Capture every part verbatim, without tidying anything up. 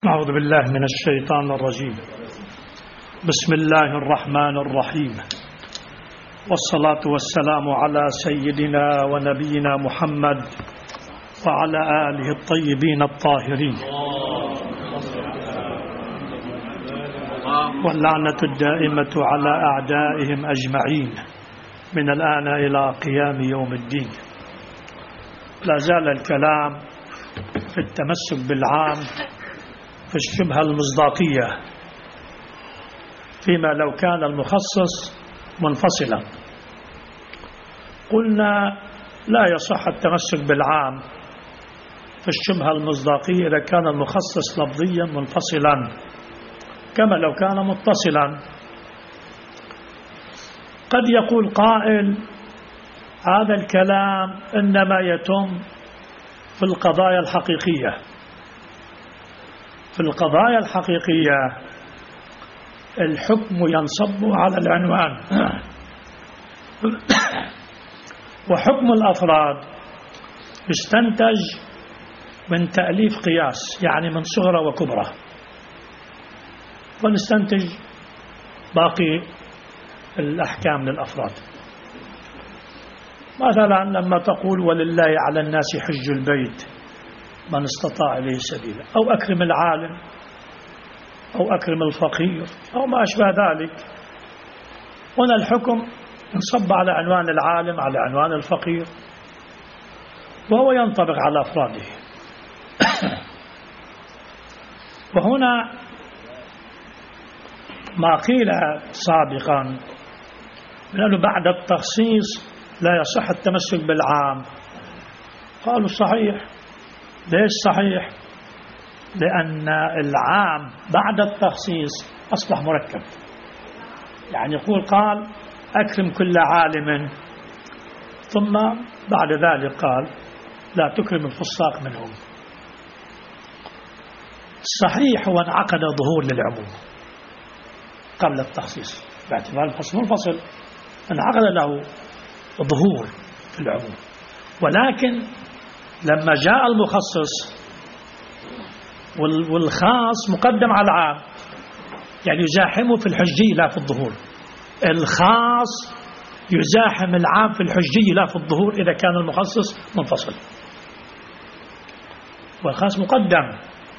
أعوذ بالله من الشيطان الرجيم. بسم الله الرحمن الرحيم، والصلاة والسلام على سيدنا ونبينا محمد وعلى آله الطيبين الطاهرين، واللعنة الدائمة على أعدائهم أجمعين من الآن إلى قيام يوم الدين. لا زال الكلام في التمسك بالعام في الشبهة المصداقية فيما لو كان المخصص منفصلا. قلنا لا يصح التمسك بالعام في الشبهة المصداقية إذا كان المخصص لفظيا منفصلا كما لو كان متصلا. قد يقول قائل هذا الكلام إنما يتم في القضايا الحقيقية. في القضايا الحقيقية الحكم ينصب على العنوان، وحكم الأفراد يستنتج من تأليف قياس، يعني من صغرى وكبرى، ونستنتج باقي الأحكام للأفراد. مثلا لما تقول ولله على الناس حج البيت من استطاع إليه سبيلا، أو أكرم العالم، أو أكرم الفقير، أو ما أشبه ذلك. هنا الحكم ينصب على عنوان العالم، على عنوان الفقير، وهو ينطبق على أفراده. وهنا ما قيل سابقا من أنه بعد التخصيص لا يصح التمسك بالعام، قالوا صحيح. ليش صحيح؟ لأن العام بعد التخصيص أصبح مركب. يعني يقول قال أكرم كل عالم، ثم بعد ذلك قال لا تكرم الفساق منهم. الصحيح هو انعقد ظهور للعموم قبل التخصيص، باعتبار الفصل منفصل انعقد له ظهور في العموم. ولكن لما جاء المخصص والخاص مقدم على العام، يعني يزاحمه في الحجية لا في الظهور. الخاص يزاحم العام في الحجية لا في الظهور إذا كان المخصص منفصل، والخاص مقدم.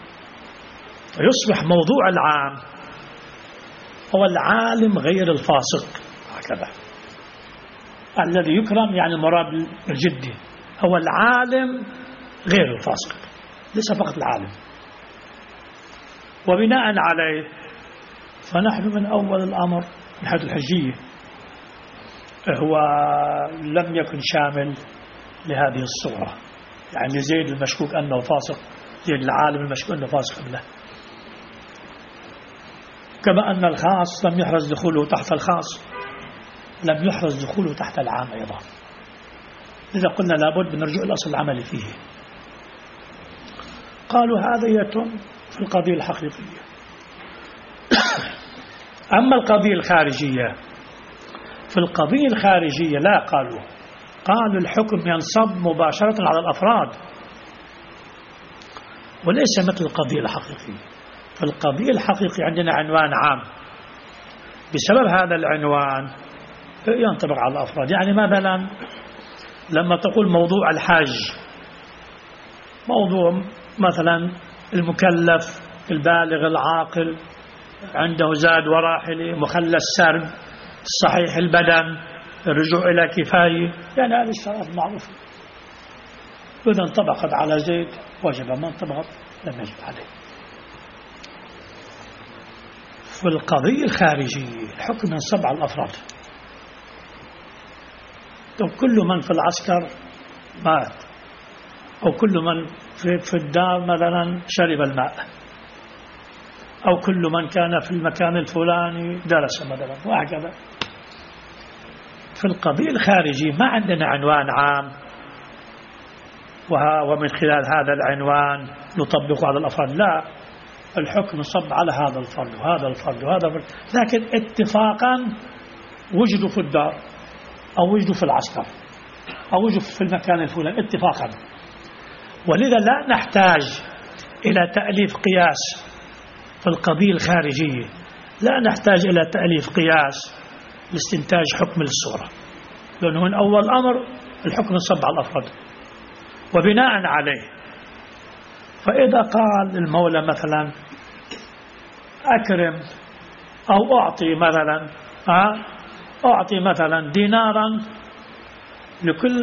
فيصبح موضوع العام هو العالم غير الفاسق، هكذا. الذي يكرم يعني المراد الجدي هو العالم غير الفاسق، ليس فقط العالم. وبناء عليه فنحن من أول الأمر من حيث الحجية هو لم يكن شامل لهذه الصورة، يعني زيد المشكوك أنه فاسق، زيد العالم المشكوك أنه فاسق قبله. كما أن الخاص لم يحرز دخوله تحت الخاص، لم يحرز دخوله تحت العام أيضا. لذا قلنا لابد من رجوع الأصل العملي فيه. قالوا هذا يتم في القضية الحقيقية. أما القضية الخارجية، في القضية الخارجية لا قالوا قالوا الحكم ينصب مباشرة على الأفراد وليس مثل القضية الحقيقية. في القضية الحقيقية عندنا عنوان عام، بسبب هذا العنوان ينطبق على الأفراد. يعني مثلا لما تقول موضوع الحج، موضوع مثلا المكلف البالغ العاقل عنده زاد وراحله مخلى السرب صحيح البدن الرجوع إلى كفاية، يعني هذه الشرائط المعروفة. إذا انطبقت على زيد وجب، ما انطبقت لم يجب عليه. في القضية الخارجية الحكم ينصب على الأفراد. كل من في العسكر مات، أو كل من في الدار مثلا شرب الماء، أو كل من كان في المكان الفلاني درس مثلا، وهكذا. في القضية الخارجية ما عندنا عنوان عام ومن خلال هذا العنوان نطبقه على الأفراد، لا، الحكم يصب على هذا الفرد وهذا الفرد وهذا الفرد، لكن اتفاقا وجدوا في الدار أو وجدوا في العسكر أو وجدوا في المكان الفلاني اتفاقا. ولذا لا نحتاج إلى تأليف قياس في القضية الخارجية لا نحتاج إلى تأليف قياس لاستنتاج حكم للصورة، لأنه من أول أمر الحكم ينصب على الأفراد وبناء عليه. فإذا قال المولى مثلا أكرم أو أعطي مثلا أعطي مثلا دينارا لكل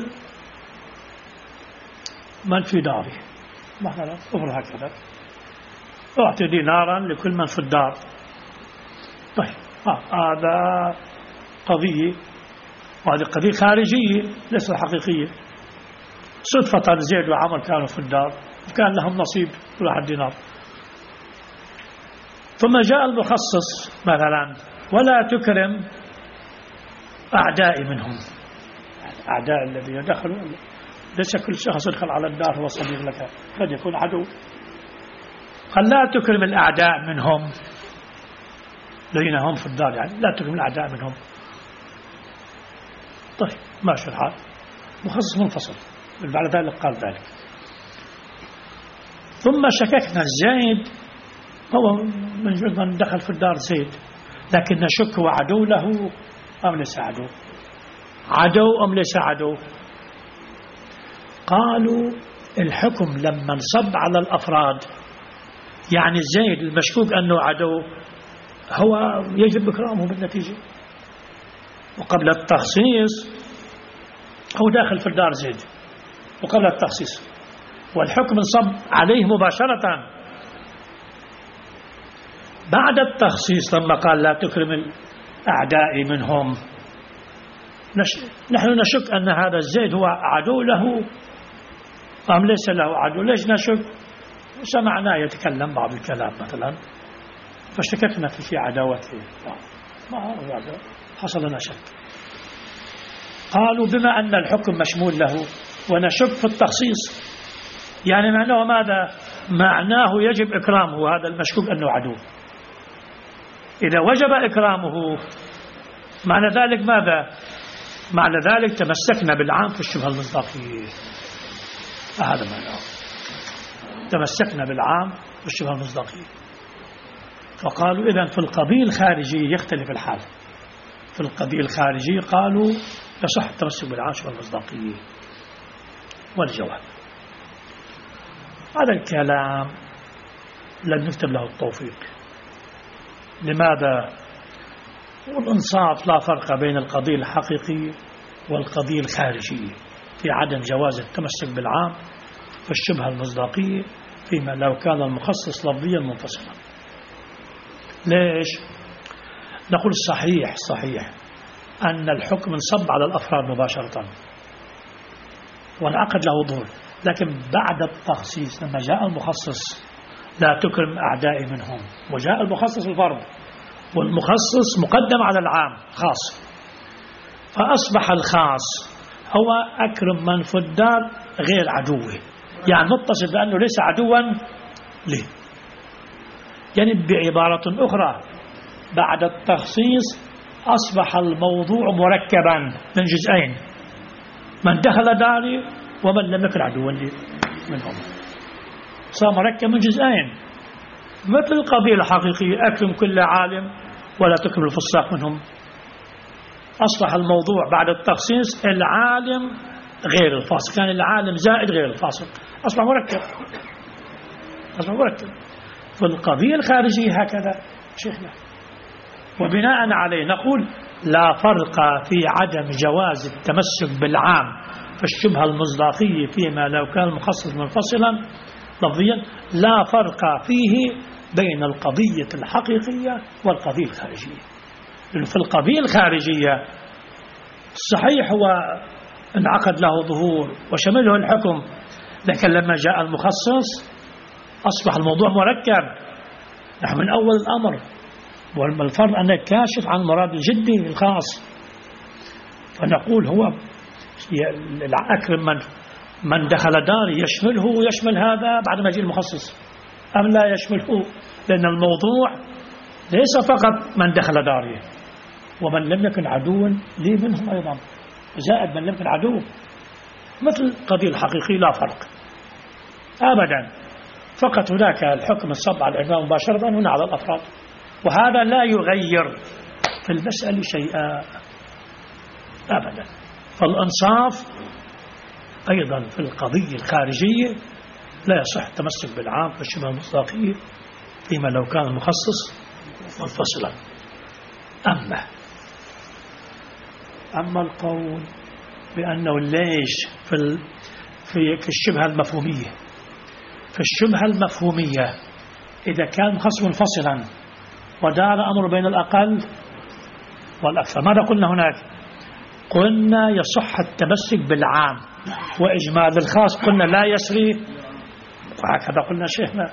من في داره مثلا، أفر هكذا أعطي دينارا لكل من في الدار. طيب هذا قضية، وهذه قضية خارجية ليست حقيقية. صدفة زيد وعمر كانوا في الدار وكان لهم نصيب كل واحد دينار. ثم جاء المخصص مثلا ولا تكرم أعدائي منهم، أعداء الذين دخلوا، ليس كل شخص يدخل على الدار هو صديق لك، قد يكون عدو. قال لا تكرم الأعداء منهم الذين هم في الدار، يعني لا تكرم الأعداء منهم. طيب ماشي الحال، مخصص منفصل. بعد ذلك قال ذلك. ثم شككنا زيد هو من جد من دخل في الدار زيد، لكن نشك هو عدو له أم ليس عدو، عدو أم ليس عدو. قالوا الحكم لما انصب على الأفراد، يعني زيد المشكوك أنه عدو هو يجب إكرامه بالنتيجة. وقبل التخصيص هو داخل في الدار زيد وقبل التخصيص، والحكم انصب عليه مباشرة. بعد التخصيص لما قال لا تكرم الأعداء منهم، نحن نشك أن هذا الزيد هو عدو له أم ليس له عدو. ليش نشك؟ سمعناه يتكلم بعض الكلام مثلا فاشتككنا في عداوته، ما حصل لنا شك. قالوا بما أن الحكم مشمول له ونشك في التخصيص، يعني معناه ماذا؟ معناه يجب إكرامه هذا المشكوك أنه عدو. إذا وجب إكرامه معنى ذلك ماذا؟ معنى ذلك تمسكنا بالعام في الشبهة المصداقية. هذا معناه تمسكنا بالعام في الشبهة المصداقية. فقالوا إذن في القضية الخارجية يختلف الحال. في القضية الخارجية قالوا يصح التمسك بالعام في الشبهة المصداقية. والجواب هذا الكلام لم يكتب له التوفيق. لماذا؟ والإنصاف لا فرق بين القضية الحقيقية والقضية الخارجية في عدم جواز التمسك بالعام في الشبهة المصداقية فيما لو كان المخصص لفظيا منفصلا. ليش؟ نقول صحيح صحيح أن الحكم انصب على الأفراد مباشرة والعقد له ظهور، لكن بعد التخصيص لما جاء المخصص لا تكرم أعدائي منهم، وجاء المخصص الفرد والمخصص مقدم على العام خاص، فأصبح الخاص هو أكرم من في الدار غير عدوه، يعني متصف بأنه ليس عدوا له. يعني بعبارة أخرى بعد التخصيص أصبح الموضوع مركبا من جزئين، من دخل داري ومن لم يكن عدوا لي منهم، صار مركب من جزئين. مثل القضية الحقيقية أكرم كل عالم ولا تكرم الفساق منهم، أصبح الموضوع بعد التخصيص العالم غير الفاسق، كان العالم زائد غير الفاسق، أصبح مركب أصبح مركب. في القضية الخارجية هكذا شيخنا. وبناء عليه نقول لا فرق في عدم جواز التمسك بالعام في الشبهة المصداقية فيما لو كان المخصص منفصلا لفظيا، لا فرق فيه بين القضية الحقيقية والقضية الخارجية. في القضية الخارجية صحيح هو انعقد له ظهور وشمله الحكم، لكن لما جاء المخصص أصبح الموضوع مركب. نحن من أول الأمر والفرض أنك كاشف عن مراد الجدي الخاص، فنقول هو الأكرم من من دخل داري يشمله ويشمل هذا بعد ما يجي المخصص أم لا يشمله، لأن الموضوع ليس فقط من دخل داري ومن لم يكن عدوا لي منهم أيضا، زائد من لم يكن عدو. مثل القضية الحقيقية لا فرق أبدا. فقط هناك الحكم الصب على العنوان مباشرة هنا على الأفراد، وهذا لا يغير في المسألة شيئا أبدا. فالإنصاف أيضا في القضية الخارجية لا يصح التمسك بالعام في الشبه المصداقية فيما لو كان المخصص منفصلا. أما أما القول بأنه ليش في في الشبهة المفهومية في الشبهة المفهومية إذا كان مخصص منفصلا ودار الأمر بين الأقل والأكثر، ماذا قلنا هناك؟ قلنا يصح التمسك بالعام وإجمال الخاص قلنا لا يسري، وهكذا قلنا شيخنا.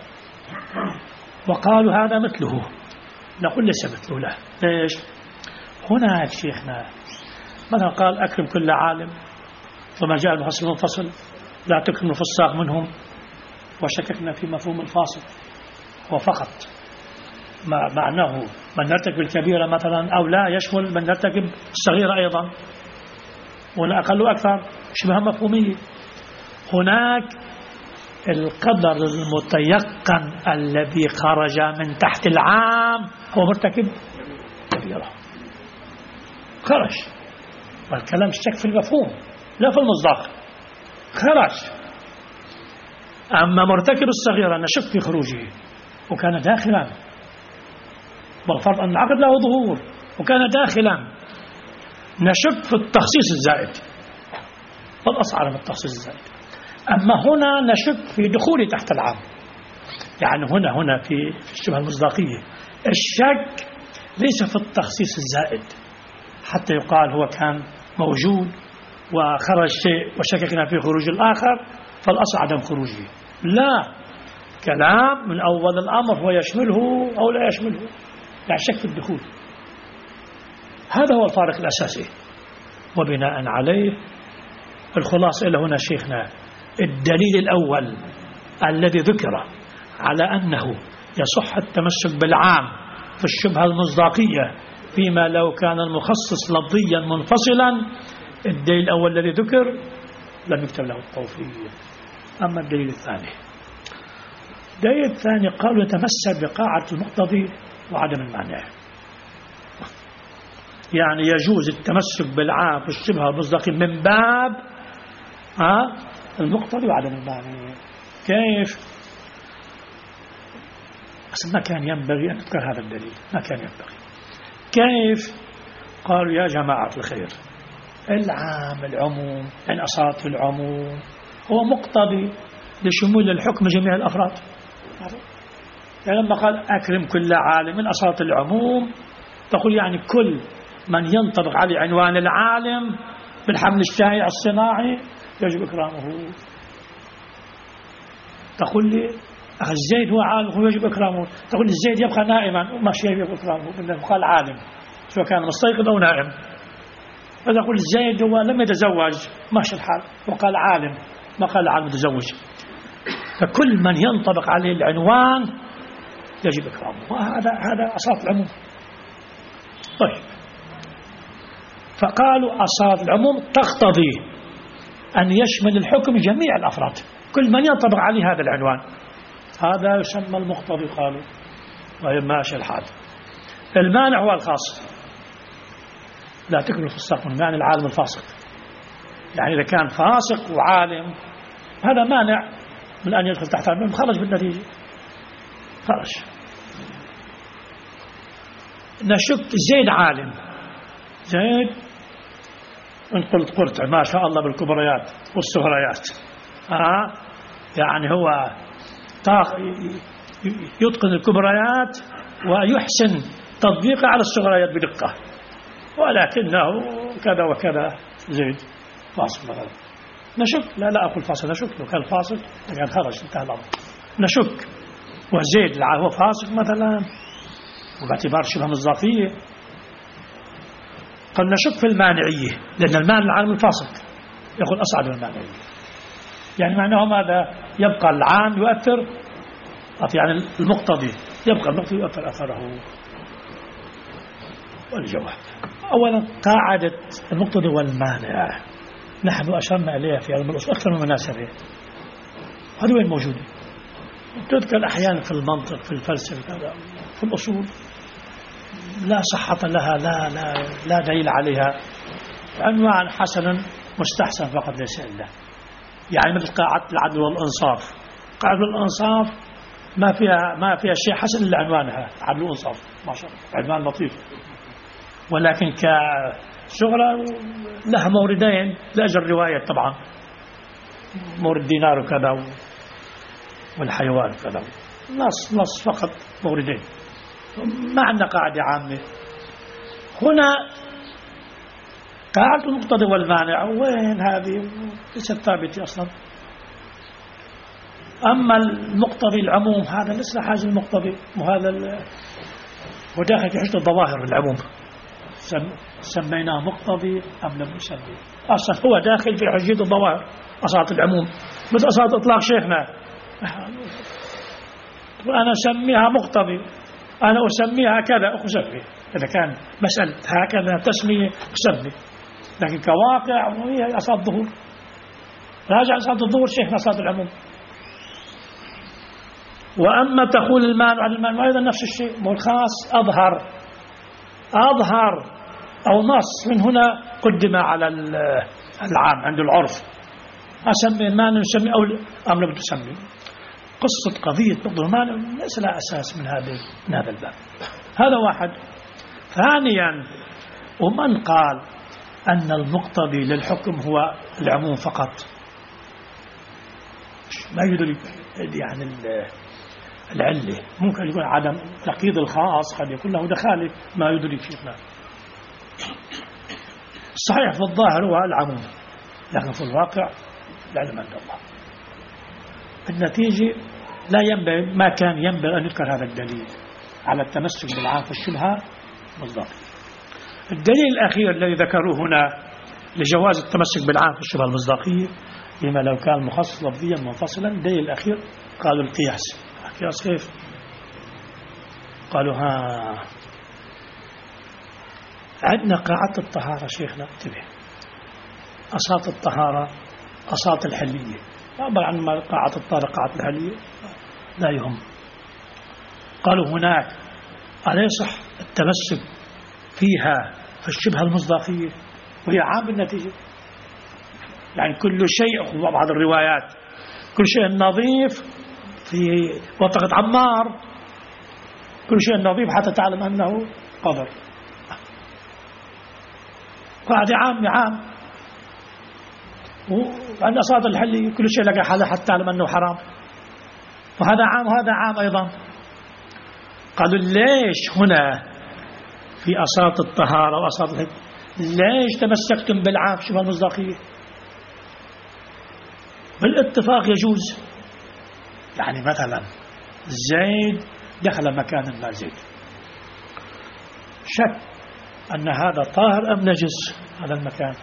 وقالوا هذا مثله، نقول ليس مثله. لا، ليش؟ هناك شيخنا مثلا قال أكرم كل عالم، وما جاء المخصص المنفصل لا تكرم الفساق منهم، وشككنا في مفهوم الفاصل. هو فقط ما معناه من يرتكب الكبيرة مثلا أو لا يشمل من يرتكب الصغيرة أيضا، ولا أقل وأكثر، شبه مفهومية. هناك القدر المتيقن الذي خرج من تحت العام هو مرتكب كبيرة، خرج، والكلام الشك في المفهوم لا في المصداق، خرج. أما مرتكب الصغيرة نشك في خروجه وكان داخلا، بالفرض أن العقد له ظهور وكان داخلا، نشك في التخصيص الزائد، والأصعب من التخصيص الزائد. أما هنا نشك في دخوله تحت العام، يعني هنا هنا في في الشبهة المصداقية الشك ليس في التخصيص الزائد حتى يقال هو كان موجود وخرج شيء وشككنا في خروج الآخر فالأصل عدم خروجه، لا، كلام من أول الأمر هو يشمله أو لا يشمله، يعني شك في الدخول. هذا هو الفارق الأساسي. وبناء عليه الخلاصة إلى هنا شيخنا الدليل الأول الذي ذكر على أنه يصح التمسك بالعام في الشبهة المصداقية فيما لو كان المخصص لفظيا منفصلا، الدليل الأول الذي ذكر لم يكتب له التوفيق. أما الدليل الثاني الدليل الثاني قالوا يتمسك بقاعدة المقتضي وعدم المانع، يعني يجوز التمسك بالعام في الشبهة المصداقية من باب ها المقتضي وعدم المانع. كيف؟ أصلا ما كان ينبغي أن نذكر هذا الدليل، ما كان ينبغي. كيف؟ قالوا يا جماعة الخير العام العموم يعني أصالة العموم هو مقتضي لشمول الحكم جميع الأفراد. يعني لما قال أكرم كل عالم من أصالة العموم تقول يعني كل من ينطبق عليه عنوان العالم بالحمل الشائع الصناعي يجب إكرامه. تقول لي أخي الزيد هو عالم هو يجب إكرامه، تقول لي الزيد يبقى نائما ماشي يجب إكرامه إنه قال عالم سواء كان مستيقظ أو نائم. فإذا أقول الزيد هو لم يتزوج ماشي الحال وقال عالم ما قال عالم متزوج، فكل من ينطبق عليه العنوان يجب إكرامه، وهذا هذا أصالة العموم. طيب فقالوا أصالة العموم تقتضي أن يشمل الحكم جميع الأفراد، كل من ينطبق عليه هذا العنوان هذا يسمى المقتضي. قالوا طيب ماشي الحال. المانع هو الخاص، لا تكمل الفساق من معنى العالم الفاسق، يعني إذا كان فاسق وعالم هذا مانع من أن يدخل تحت العلم، خرج بالنتيجة خرج. نشك زيد عالم، زيد إن قلت قلت ما شاء الله بالكبريات والصغريات، آه يعني هو يتقن الكبريات ويحسن تطبيقه على الصغريات بدقة، ولكنه كذا وكذا زيد فاسق مثلا. نشك لا لا أقول فاسق، نشك لو كان فاسق كان خرج انتهى الأمر. نشك وزيد هو فاسق مثلا وباعتبار شبه مصداقية. قد نشك في المانعية لأن المانع العالم الفاسق يقول أصعد من المانعية، يعني معناه ماذا؟ يبقى العام يؤثر، يعني المقتضي يبقى المقتضي يؤثر أثره. والجواب أولا قاعدة المقتضي والمانع نحن أشرنا إليها في علم الأصول أكثر من مناسبة. هذا وين موجود؟ تذكر أحيانا في المنطق، في الفلسفة، في الأصول، لا صحة لها، لا لا لا دليل عليها. عنوان حسن مستحسن فقط ليس إلا، يعني مثل قاعدة العدل والإنصاف. قاعدة الإنصاف ما فيها ما فيها شيء حسن إلا عنوانها عدل والإنصاف، ما شاء الله عنوان لطيف، ولكن كشغلة لها موردين لأجل الرواية طبعا، مورد دينار وكذا والحيوان وكذا، نص نص فقط موردين، ما عندنا قاعدة عامة. هنا قاعدة المقتضي والمانع وين هذه؟ ليست ثابتة أصلا. أما المقتضي العموم هذا لسه حاجة المقتضي، وهذا هو داخل في حجة الظواهر العموم، سميناه مقتضي أم لم نسميه، أصلا هو داخل في حجة الظواهر أصالة العموم، مثل أصالة إطلاق شيخنا. أنا أسميها مقتضي، أنا أسميها كذا أسمي، إذا كان مسألة هكذا تسمية أسمي، لكن كواقع وهي أصالة الظهور، راجع أصالة الظهور شيخنا أصالة العموم. وأما تقول المانع عن المانع أيضا نفس الشيء، مو الخاص أظهر أظهر أو نص من هنا قدم على العام عند العرف، أسمي المانع نسمي أو أم لم تسمي. قصة قضية نقض المانع ليس لها أساس من هذا من هذا الباب. هذا واحد. ثانيا، ومن قال أن المقتضي للحكم هو العموم فقط، ما يدري يعني العلة، ممكن يكون عدم تقييد الخاص، قد يكون له دخالة ما يدري شيخنا. صحيح في الظاهر هو العموم، لكن في الواقع العلم عند الله. النتيجة لا ينبغي، ما كان ينبغي أن يذكر هذا الدليل على التمسك بالعام في الشبهة مصداقية. الدليل الأخير الذي ذكروه هنا لجواز التمسك بالعام في الشبهة المصداقية، لما لو كان مخصص لفظيا منفصلا، الدليل الأخير قالوا القياس. القياس كيف؟ قالوا ها عندنا قاعدة الطهارة شيخنا، انتبه، أصالة الطهارة أصالة الحلية، عبر عن قاعدة الطهارة قاعدة الحلية لا يهم. قالوا هناك ألا يصح التمسك فيها في الشبهة المصداقية وهي عام بالنتيجة، يعني كل شيء، بعض الروايات كل شيء نظيف في وطقة عمار، كل شيء نظيف حتى تعلم أنه قدر. قاعدة عام عام، وعند أصالة الحلية كل شيء لك حلال حتى تعلم أنه حرام، وهذا عام وهذا عام أيضا. قالوا ليش هنا في أصالة الطهارة وأصالة الحلية ليش تمسكتم بالعام شبه المصداقية؟ بالاتفاق يجوز، يعني مثلا زيد دخل مكان ما زيد، شك أن هذا طاهر أم نجس هذا المكان،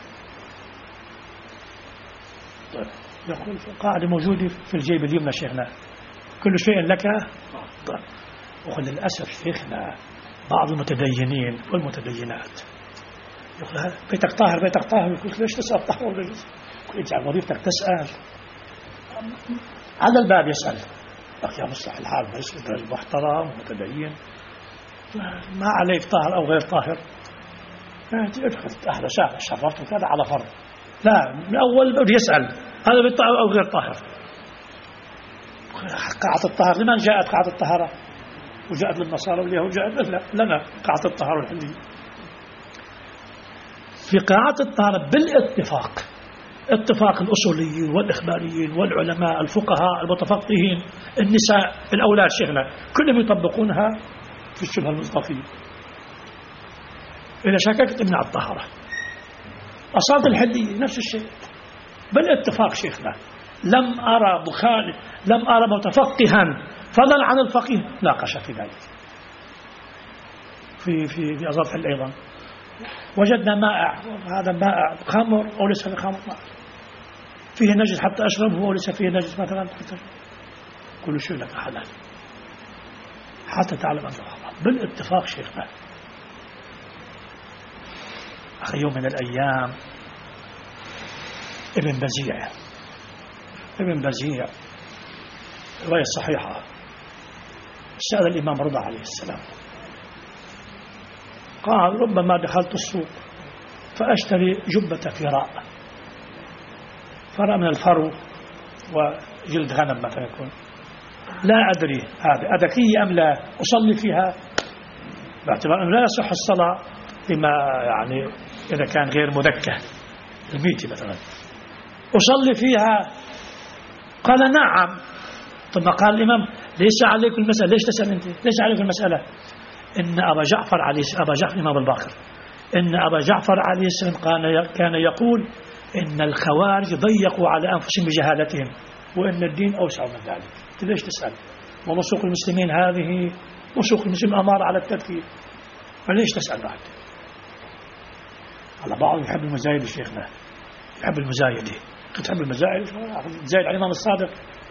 طيب يقول قاعدة موجودة في الجيب اليمنى شيخنا، كل شيء لك طيب. وللأسف شيخنا بعض المتدينين والمتدينات يقول بيتك طاهر بيتك طاهر، يقول ليش تسأل طاهر ولا نجس؟ يقول اجعل وظيفتك تسأل، على الباب يسأل، يا مصلح الحال ما يسأل رجل محترم ومتدين، ما عليك طاهر أو غير طاهر، ادخل أهلا سهلا شرفت وكذا على فرض، لا من أول بده يسأل هذا بالطاهر أو غير طاهر. قاعدة الطهارة لمن جاءت قاعدة الطهارة؟ وجاءت للنصارى واليهود، جاءت لنا قاعدة الطهارة الحلية. في قاعدة الطهارة بالاتفاق، اتفاق الأصوليين والإخباريين والعلماء الفقهاء المتفقهين، النساء الأولاد شيخنا كلهم يطبقونها في الشبهة المصداقية. إذا شككت امنع الطهارة. أصالة الحلية نفس الشيء بالاتفاق شيخنا، لم أرى مخالف، لم أرى متفقها فضلا عن الفقيه ناقش في ذلك. في في في أصالة الحل أيضا وجدنا مائع، هذا مائع خمر أو ليس في خمر، فيه نجس حتى أشربه أو ليس فيه نجس مثلا، كل شيء لك حلال حتى تعلم أنه حرام بالاتفاق شيخنا. أخي يوم من الأيام ابن بزيع ابن بزيع رواية صحيحة. سأل الإمام رضا عليه السلام قال ربما دخلت السوق فأشتري جبة فراء، فراء من الفرو وجلد غنم مثلا يكون، لا أدري هذا أذكي أم لا، أصلي فيها باعتبار أنه لا يصح الصلاة لما يعني إذا كان غير مذكى الميتي مثلا، أصلي فيها؟ قال نعم. ثم قال الإمام ليس عليك المسألة. ليش تسأل أنت؟ ليس عليك المسألة؟ إن أبا جعفر عليه أبا جعفر الإمام الباقر إن أبا جعفر عليه السلام كان يقول إن الخوارج ضيقوا على أنفسهم بجهالتهم وإن الدين أوسع من ذلك. ليش تسأل؟ ونسوق المسلمين هذه نسوق المسلمين أمارة على التذكير، فليش تسأل بعد؟ على بعض يحب المزايد شيخنا، يحب المزايد. تحب المزايد زايد على الإمام الصادق.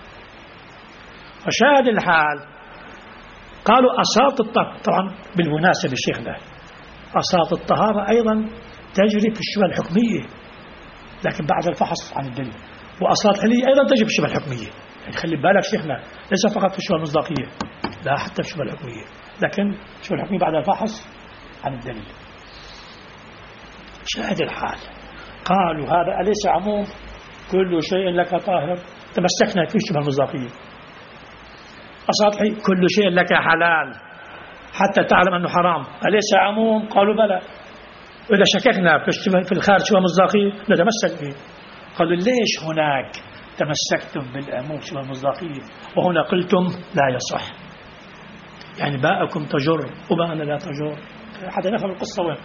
فشاهد الحال قالوا أساط الطهارة، طبعا بالمناسبة شيخنا أساط الطهارة أيضا تجري في الشبهة الحكمية لكن بعد الفحص عن الدليل، وأساط الحلية أيضا تجري في الشبهة الحكمية. يعني خلي بالك شيخنا ليس فقط في الشبهة المصداقية، لا حتى في الشبهة الحكمية، لكن الشبهة الحكمية بعد الفحص عن الدليل. شاهد الحال قالوا هذا أليس عموم كل شيء لك طاهر؟ تمسكنا في الشبهة المصداقية. أساطحي كل شيء لك حلال حتى تعلم أنه حرام، أليس عموم؟ قالوا بلى. إذا شككنا في الخارج شبهة مصداقية نتمسك به. قالوا ليش هناك تمسكتم بالعموم شبهة المصداقية وهنا قلتم لا يصح؟ يعني باءكم تجر وباءنا لا تجر، حتى نفهم القصة وين.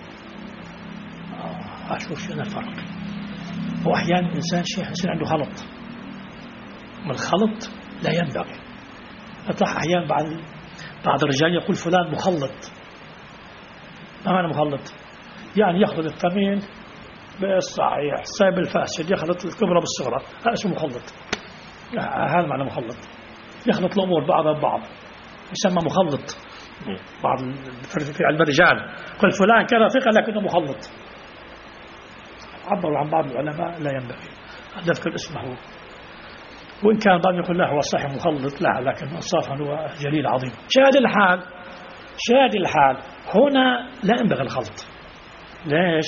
آه أشوف شنو الفرق. وأحيانا الإنسان شيخ يصير عنده خلط، من الخلط لا ينبغي. أطلع أحيانا بعض بعض الرجال يقول فلان مخلط. ما معنى مخلط؟ يعني يخلط الثمين بالصحيح سايب الفاسد، يخلط الكبرى بالصغرى، هذا اسمه مخلط. هذا معنى مخلط، يخلط الأمور بعضها ببعض، يسمى مخلط. بعض في علم الرجال قل فلان كان ثقة لكنه مخلط. عبروا عن بعض العلماء لا ينبغي أن نذكر اسمه، وإن كان بعض يقول لا هو صحيح مخلط، لا لكن إنصافا هو جليل عظيم. شاهد الحال شاهد الحال هنا لا ينبغي الخلط. ليش؟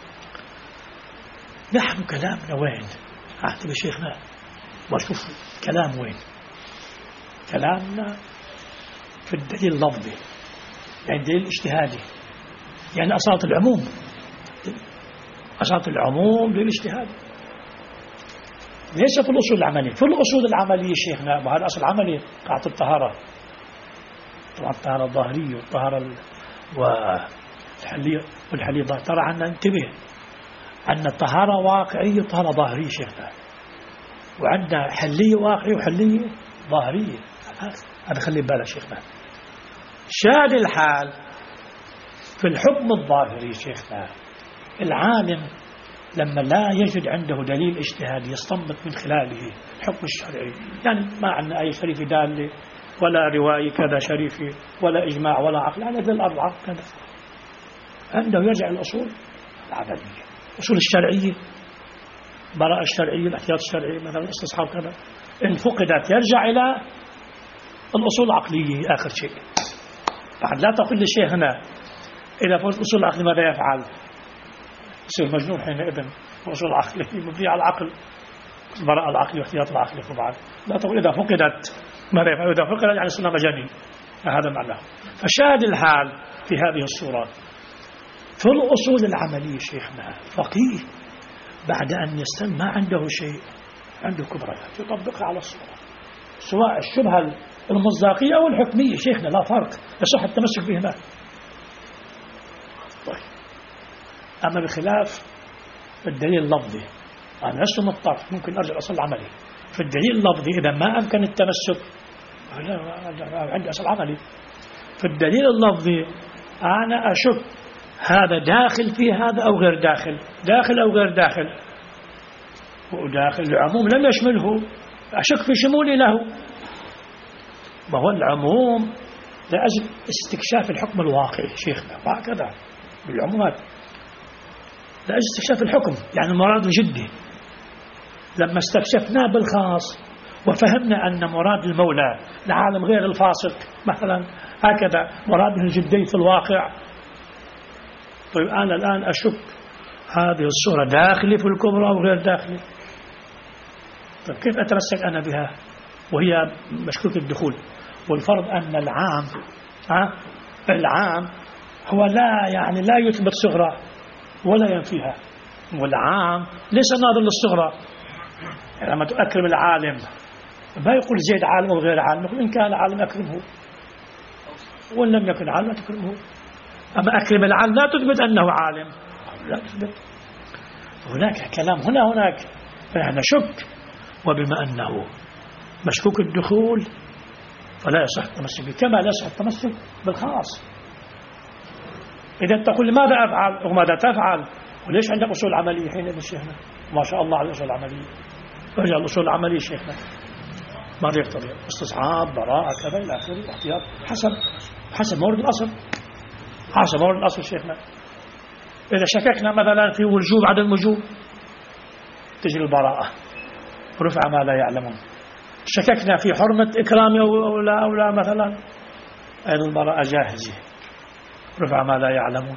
نحن كلامنا وين؟ أعتبر شيخنا واشوف كلام وين. كلامنا في الدليل اللفظي، يعني الدليل الاجتهادي، يعني أصالة العموم، أصالة العموم للاجتهاد، ليس في الأصول العملية. في الأصول العملية شيخنا وهذا الأصل العملي قاعدة الطهارة، طبعا الطهارة الظاهرية والطهارة والحلية والحلية ظاهرية. ترى عنا انتبه، عنا الطهارة واقعية وطهارة ظاهرية شيخنا، وعندنا حلية واقعية وحلية ظاهرية. هذا خلي بالك شيخنا. شاهد الحال في الحكم الظاهري شيخنا العالم لما لا يجد عنده دليل اجتهادي يستنبط من خلاله الحكم الشرعي، يعني ما عندنا أي شريف دالة ولا رواية كذا شريفة ولا إجماع ولا عقل، يعني ذي الأربعة كذا، عنده يرجع الأصول العملية، الأصول الشرعية، براءة الشرعية، الاحتياط الشرعي مثلا، الاستصحاب كذا. إن فقدت يرجع إلى الأصول العقلية آخر شيء. بعد لا تقول لي شيء هنا إذا فوز الأصول العقلية ماذا يفعل؟ يصير مجنون حينئذ. الأصول العقلية مبنية على العقل، البراءة العقلية واحتياط العقلي طبعا. لا تقول إذا فقدت ماذا يفعل؟ إذا فقدت يعني صرنا مجانين، هذا معناه. فشاهد الحال في هذه الصورة في الأصول العملية شيخنا فقيه بعد أن يستن ما عنده شيء، عنده كبريات يطبقها على الصورة، سواء الشبهة المصداقية أو الحكمية شيخنا لا فرق، يصح التمسك به هناك. طيب أما بخلاف الدليل اللفظي أنا لست مضطر، ممكن أرجع أصل عملي. في الدليل اللفظي إذا ما أمكن التمسك عندي أصل عملي. في الدليل اللفظي أنا أشك هذا داخل في هذا أو غير داخل، داخل أو غير داخل، وداخل العموم لم يشمله، أشك في شمولي له. وهو العموم لأجل استكشاف الحكم الواقعي شيخنا، وهكذا بالعمومات لأجل استكشاف الحكم، يعني المراد جدي. لما استكشفناه بالخاص وفهمنا أن مراد المولى العالم غير الفاسق مثلا، هكذا مراده الجدي في الواقع. طيب أنا الآن أشك هذه الصورة داخلي في الكبرى أو غير داخلي؟ طيب كيف أتمسك أنا بها وهي مشكوك الدخول؟ والفرض أن العام ها العام هو لا يعني لا يثبت صغرى ولا ينفيها، والعام ليس ناظر للصغرى. لما تؤكرم العالم ما يقول زيد عالم أو غير عالم، يقول إن كان عالم أكرمه وإن لم يكن عالم لا تكرمه. أما أكرم العالم لا تثبت أنه عالم، لا تثبت. هناك كلام هنا هناك، فنحن نشك، وبما أنه مشكوك الدخول فلا يصح التمسك به، كما لا يصح التمسك بالخاص. إذا تقول لماذا أفعل وماذا تفعل وليش عندك أصول عملية حين شيخنا؟ ما شاء الله على الأصول العملية، ارجع الأصول العملية شيخنا ما يقتضي استصحاب براءة كذا إلى آخره، احتياط حسب حسب مورد الأصل، حسب مورد الأصل شيخنا. إذا شككنا مثلا في وجوب عدم وجوب تجري البراءة، رفع ما لا يعلمون. شككنا في حرمة إكرام أو لا أو لا مثلا، أيضا البراءة جاهزة، رفع ما لا يعلمون.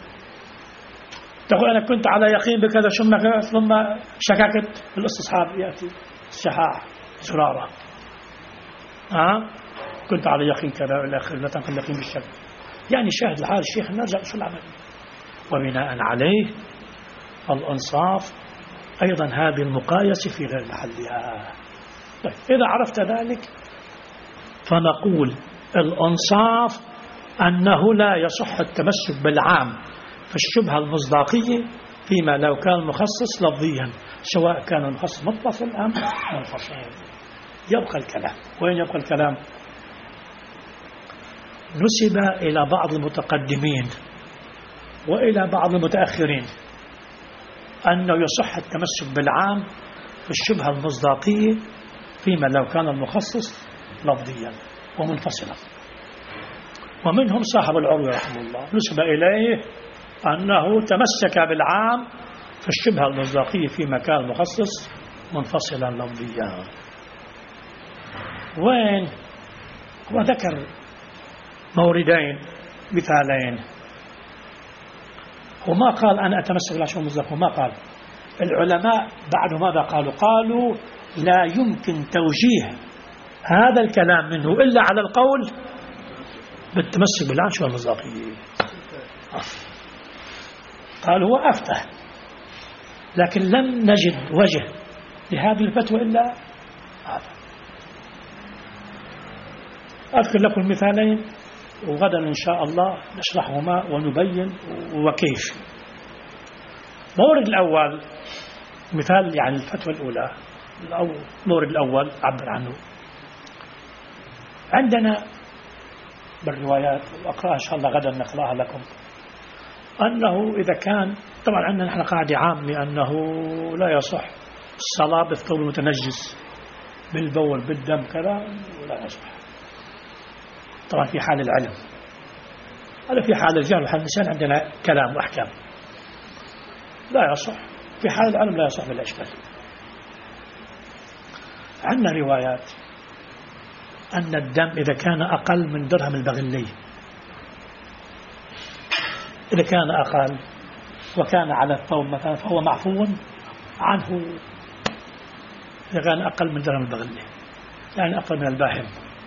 تقول أنا كنت على يقين بكذا ثم ثم شككت في الاستصحاب، يأتي الشحاح زرارة ها كنت على يقين كذا إلى آخره، لا تنقل يقين بالشك. يعني شاهد الحال الشيخ نرجع لأصول العمل، وبناء عليه الإنصاف أيضا هذه المقايسة في غير محلها. طيب إذا عرفت ذلك فنقول الإنصاف أنه لا يصح التمسك بالعام في الشبهة المصداقية فيما لو كان مخصص لفظيا، سواء كان المخصص متصل أم منفصل. يبقى الكلام، وين يبقى الكلام؟ نسب إلى بعض المتقدمين وإلى بعض المتأخرين أنه يصح التمسك بالعام في الشبهة المصداقية فيما لو كان المخصص لفظيا ومنفصلا. ومنهم صاحب العروة رحمه الله نسب إليه أنه تمسك بالعام في الشبهة المصداقية في مكان المخصص منفصلا لفظيا. وين؟ هو ذكر موردين مثالين، وما قال أنا أتمسك بالعشر المصداقية، وما قال. العلماء بعد ماذا قالوا؟ قالوا لا يمكن توجيه هذا الكلام منه إلا على القول بالتمسك بالعشر المصداقية. قال هو أفتى، لكن لم نجد وجه لهذه الفتوى إلا هذا. أذكر لكم المثالين وغدا إن شاء الله نشرحهما ونبين وكيف. مورد الأول مثال يعني الفتوى الأولى، المورد الأول عبر عنه عندنا بالروايات، وأقرأها إن شاء الله غدا نقرأها لكم، أنه إذا كان طبعا عندنا نحن قاعدة عامة أنه لا يصح الصلاة بالثوب المتنجس بالبول بالدم كذا، ولا يصح طبعا في حال العلم. هذا في حال الجهل وحال النسيان عندنا كلام وأحكام، لا يصح. في حال العلم لا يصح بلا إشكال. عندنا روايات أن الدم إذا كان أقل من درهم البغلي، إذا كان أقل وكان على الثوب مثلا فهو معفو عنه، إذا كان أقل من درهم البغلي يعني أقل من الباحم.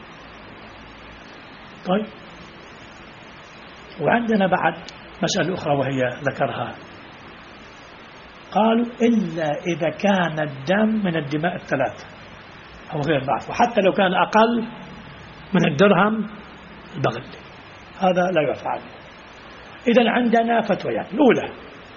طيب، وعندنا بعد مسألة أخرى وهي ذكرها، قالوا إلا إذا كان الدم من الدماء الثلاث أو غير معفو، حتى لو كان أقل من الدرهم البغلي هذا لا يفعل. إذن عندنا فتويات. الأولى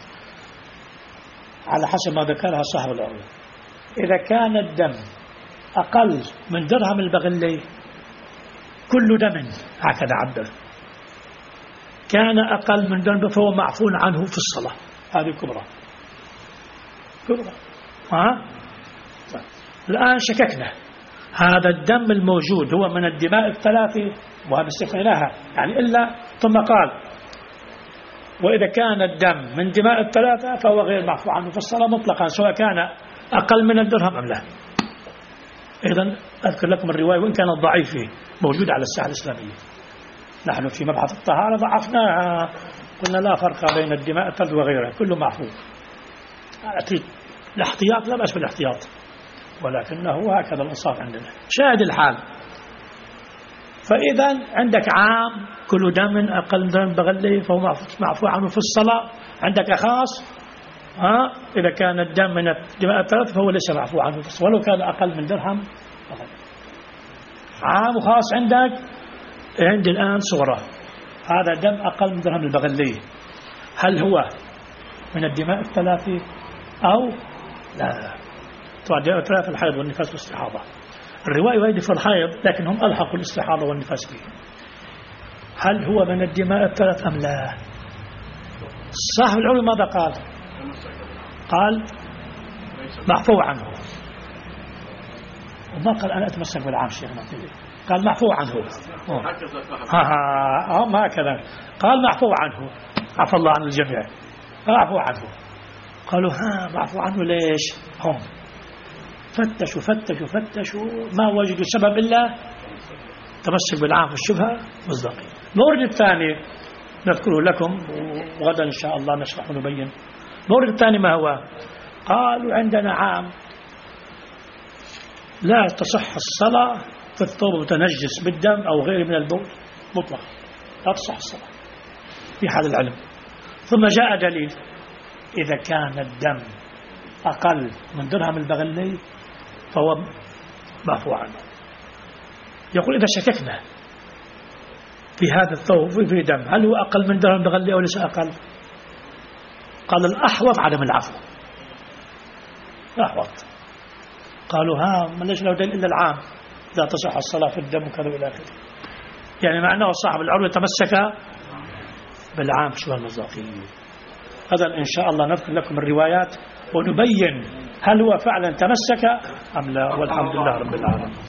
على حسب ما ذكرها صاحب العروة، إذا كان الدم أقل من درهم البغلي كل دم، هكذا عبر، كان أقل من درهم فهو معفو عنه في الصلاة. هذه كبرى كبرى. ها؟ الآن شككنا هذا الدم الموجود هو من الدماء الثلاثة، وهذا استثناها يعني إلا، ثم قال وإذا كان الدم من دماء الثلاثة فهو غير معفو عنه في الصلاة مطلقا، سواء كان أقل من الدرهم أم لا. إذن أذكر لكم الرواية وإن كانت ضعيفة موجودة على الساحة الإسلامية. نحن في مبحث الطهارة ضعفناها، قلنا لا فرق بين الدماء الثلث وغيرها، كله معفو. الاحتياط لا بأس بالاحتياط، ولكنه هكذا الإنصاف عندنا. شاهد الحال. فإذا عندك عام كل دم أقل من دم بغلي فهو معفو عنه في الصلاة. عندك خاص ها إذا كان الدم من الدماء الثلاث فهو ليس معفو عنه في الصلاة ولو كان أقل من درهم. عام وخاص عندك عندي الآن صورة، هذا دم أقل من درهم البغلي، هل هو من الدماء الثلاثة أو لا؟ طبعا الدماء الثلاثة الحيض والنفاس والاستحاضة. الرواية وارده في الحيض لكن هم ألحقوا الاستحاضة والنفاس به. هل هو من الدماء الثلاث أم لا؟ صاحب العلم ماذا قال؟ قال معفو عنه، وما قال أنا أتمسك بالعام شيخنا، قال معفو عنه. ها ها هم هكذا قال معفو عنه، عفى الله عن الجميع، معفو عنه. قالوا ها معفو عنه ليش؟ هم فتشوا فتشوا فتشوا ما وجدوا سبب إلا تمسك بالعام والشبهة مصداقية. المورد الثاني نذكره لكم وغدا إن شاء الله نشرح ونبين. المورد الثاني ما هو؟ قالوا عندنا عام لا تصح الصلاة في الثوب متنجس بالدم أو غيره من البول مطلقا، لا تصح الصلاة في حال العلم. ثم جاء دليل إذا كان الدم أقل من درهم البغلي فهو معفو عنه. يقول إذا شككنا في هذا الثوب في دم هل هو أقل من درهم البغلي أو ليس أقل؟ قال الأحوط عدم العفو، الأحوط. قالوا ها ما ليش له دليل إلا العام لا تصح الصلاة في الدم وكذا إلى آخره. يعني معناه صاحب العروة تمسك بالعام شو المصداقية. هذا إن شاء الله نذكر لكم الروايات ونبين هل هو فعلا تمسك أم لا، والحمد لله رب العالمين.